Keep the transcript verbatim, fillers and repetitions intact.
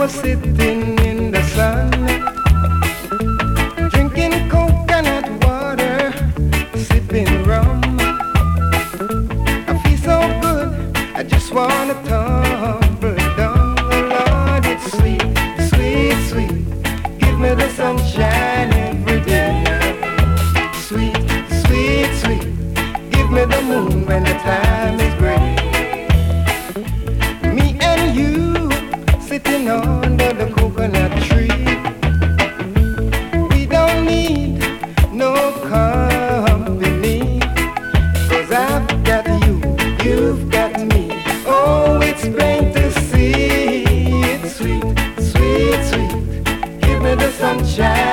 was sitting in the sun, drinking coconut water, sipping rum. I feel so good, I just wanna tumble down. Oh Lord, it's sweet, sweet, sweet. Give me the sunshine every day. Sweet, sweet, sweet. Give me the moon when the time is gray. Me and you sitting under the coconut tree. We don't need no company, 'cause I've got you, you've got me. Oh, it's plain to see. It's sweet, sweet, sweet. Give me the sunshine